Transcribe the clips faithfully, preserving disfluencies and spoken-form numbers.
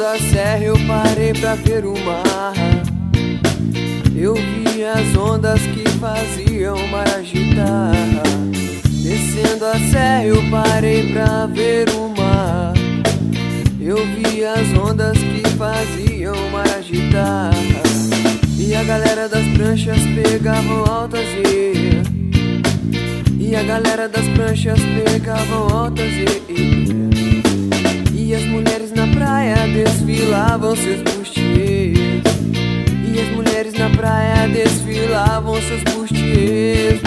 a serra eu parei pra ver o mar. Eu vi as ondas que faziam o mar agitar. Descendo a serra eu parei pra ver o mar. Eu vi as ondas que faziam o mar agitar. E a galera das pranchas pegavam altas e E a galera das pranchas pegavam altas e E as mulheres na praia desfilavam seus bustiers. E as mulheres na praia desfilavam seus bustiers.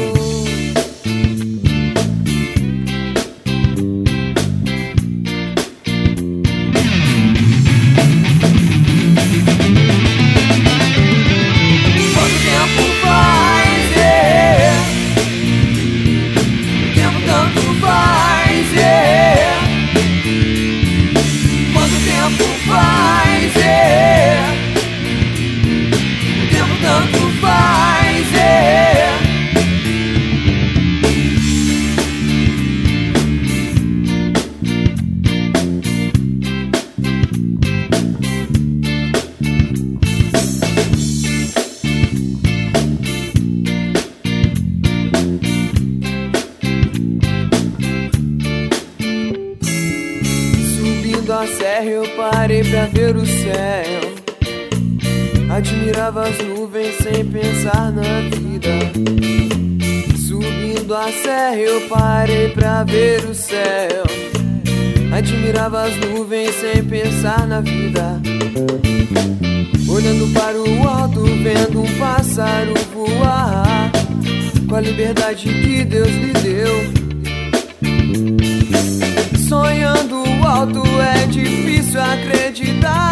A serra eu parei pra ver o céu. Admirava as nuvens sem pensar na vida. Subindo a serra eu parei pra ver o céu. Admirava as nuvens sem pensar na vida. Olhando para o alto, vendo um pássaro voar, com a liberdade que Deus lhe deu. Sonhando alto é difícil acreditar.